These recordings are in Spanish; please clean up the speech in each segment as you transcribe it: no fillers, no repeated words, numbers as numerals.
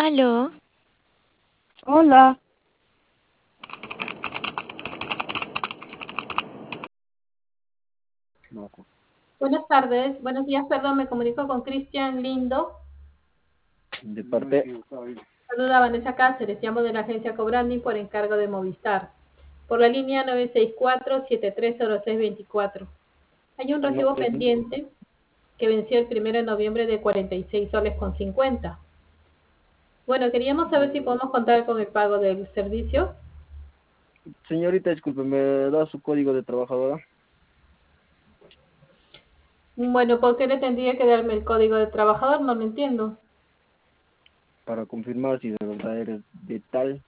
Aló, Hola, Buenas tardes, buenos días, perdón, me comunico con Cristian Lindo. de parte, Saluda a Vanessa Cáceres, llamo de la agencia Cobranding por encargo de Movistar. Por la línea 964-730624. Hay un no, recibo pendiente que venció el 1 de noviembre de 46 soles con 50. Bueno, queríamos saber si podemos contar con el pago del servicio. señorita, disculpe, ¿me da su código de trabajadora? Bueno, ¿por qué le tendría que darme el código de trabajador? No lo entiendo. Para confirmar si de verdad eres de tal.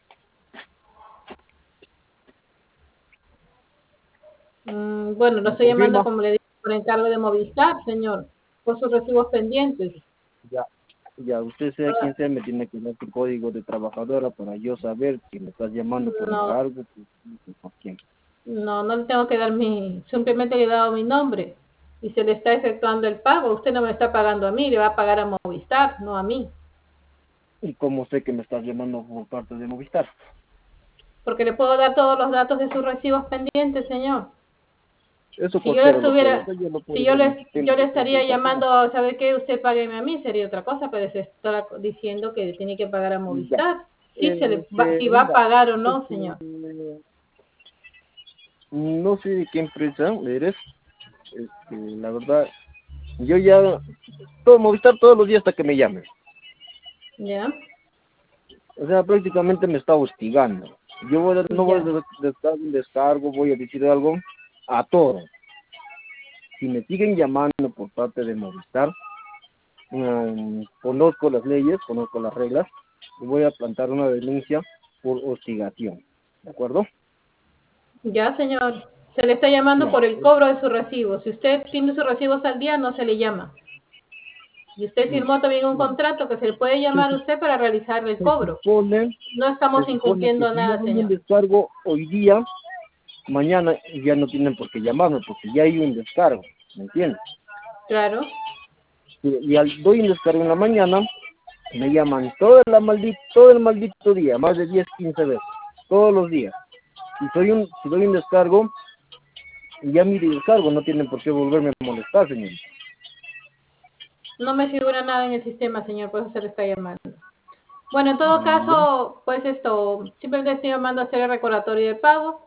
Bueno, lo ¿Me estoy llamando, confirma? como le digo, por encargo de Movistar, señor, por sus recibos pendientes. Ya, ya, usted sea quien sea, me tiene que dar su código de trabajadora para yo saber si me estás llamando por No, encargo, por quién. no le tengo que dar simplemente le he dado mi nombre y se le está efectuando el pago. Usted no me está pagando a mí, le va a pagar a Movistar, no a mí. ¿Y cómo sé que me estás llamando por parte de Movistar? Porque le puedo dar todos los datos de sus recibos pendientes, señor. Eso Si yo le cualquiera lo puede estuviera, hacer, yo lo puedo si ver yo en el le, sistema yo le de estaría consultación. llamando, ¿sabe qué? Usted págueme a mí, sería otra cosa, pero se está diciendo que tiene que pagar a Ya, Movistar. Sí, si va a mira, pagar o no, señor. no sé de qué empresa eres, la verdad, yo ya, todo Movistar todos los días hasta que me llamen. ¿Ya? O sea, prácticamente me está hostigando. No voy a Ya. dar un descargo, voy a decir algo a todo. Si me siguen llamando por parte de Movistar, conozco las leyes, conozco las reglas, y voy a plantar una denuncia por hostigación. ¿De acuerdo? Ya, señor. Se le está llamando Ya. por el cobro de su recibo. Si usted tiene sus recibos al día, no se le llama. Y usted Mm, firmó también un bueno, contrato que se le puede se, llamar a su- usted para realizar el se cobro. supone, No se estamos supone que incumpliendo si yo nada, doy un señor. descargo hoy día, mañana ya no tienen por qué llamarme, porque ya hay un descargo. ¿Me entiendes? Claro. Y al doy un descargo en la mañana, me llaman todo el maldito día, más de 10 15 veces, todos los días. Si doy un descargo, ya mi descargo, no tienen por qué volverme a molestar, señor. No me figura nada en el sistema, señor, por eso se le está llamando. Bueno, en todo Ya. caso, pues simplemente estoy llamando a hacer el recordatorio de pago.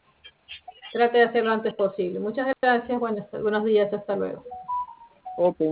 Trate de hacerlo lo antes posible. Muchas gracias, buenos días, hasta luego. Ok.